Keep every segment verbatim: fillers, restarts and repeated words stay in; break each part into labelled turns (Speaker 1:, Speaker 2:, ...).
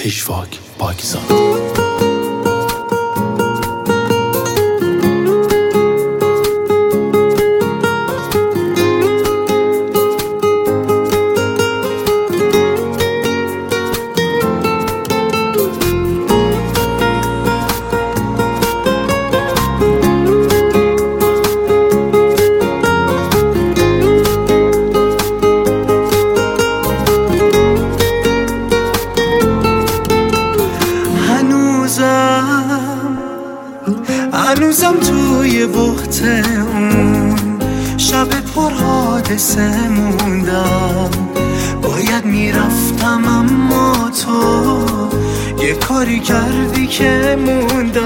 Speaker 1: پژواک پاکیزاد.
Speaker 2: هنوزم توی بحت اون شب پر حادثه موندم. باید میرفتم اما تو یه کاری کردی که موندم.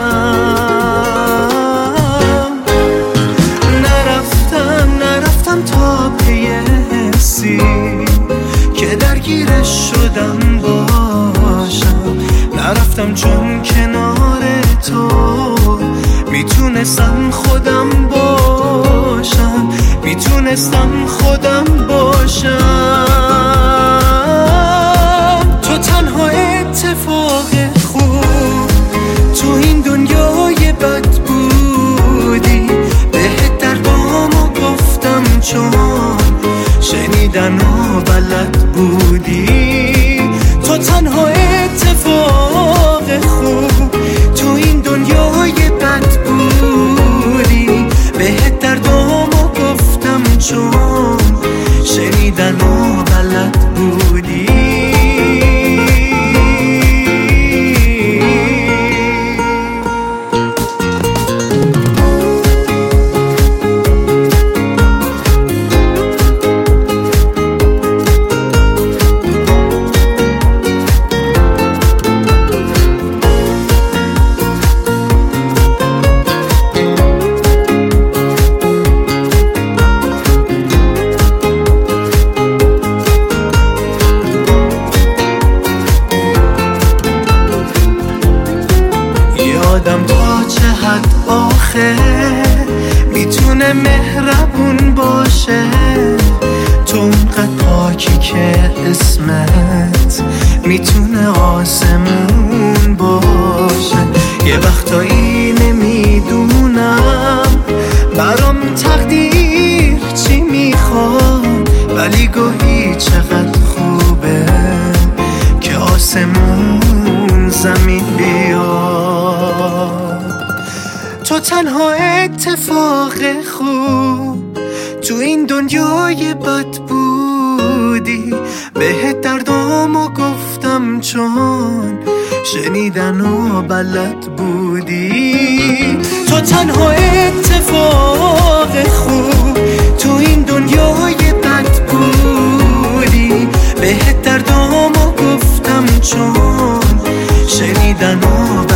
Speaker 2: نرفتم نرفتم تا پی حسی که درگیرش شدم باشم. نرفتم چون کنار تو میتونستم خودم باشم، میتونستم خودم باشم. تو تنها اتفاق خوب تو این دنیای بد بودی. بهت دردامو گفتم چون شنیدن و بلد بودی. تو تنها اتفاق خوب تو این دنیای بد بودی. بهت دردامو گفتم چون شنیدن و بلد بودی. آدم تا چه حد آخه میتونه مهربون باشه؟ تو اونقدر پاکی که اسمت میتونه آسمون باشه. یه وقتایی نمیدونم برام تقدیر چی میخواد، ولی گاهی چقدر خوبه که آسمون زمین بیاد. تو تنها اتفاق خوب تو این دنیای بد بودی. بهت دردامو گفتم چون شنیدن و بلد بودی. تو تنها اتفاق خوب تو این دنیای بد بودی. بهت دردامو گفتم چون شنیدن و بلد